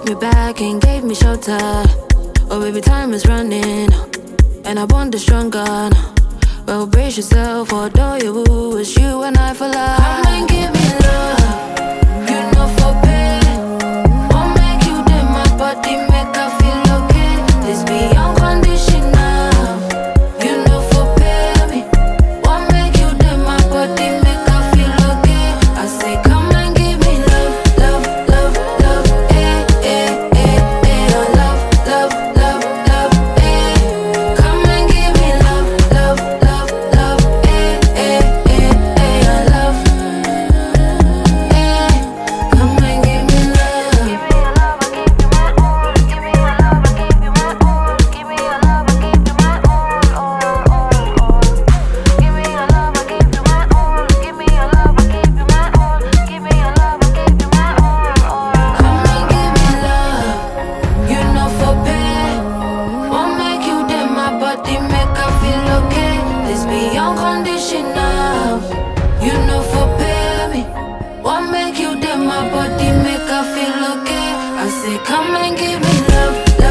me back and gave me shelter. Oh baby, time is running and I want the stronger now. Well, brace yourself, although you woo, it's you and I for life. Come and give me love, you know for pay. I'll make you do my body, make her feel okay. This be unconditional, you know for pay me. I'll make you do my body, make her feel okay. I say come and give me love, love, love, love, eh, eh, eh, eh. Oh, love, love, love, love, eh. Come and give me love, love, love, love, eh, eh, eh, eh. Oh, love, eh. Come and give me love. Give me your love, I give you my all. Give me your love, I give you my all. Give me your love, I give you my all. Give me your love, I give you my all. Give me your love, I give you my all. Give me your love, I give you my all. Come and give me love, you know for pay. Won't make you dead, my body make her feel okay. This be unconditional, you know for pay me. Won't make you dead, my body make her feel okay. I say come and give me love, love.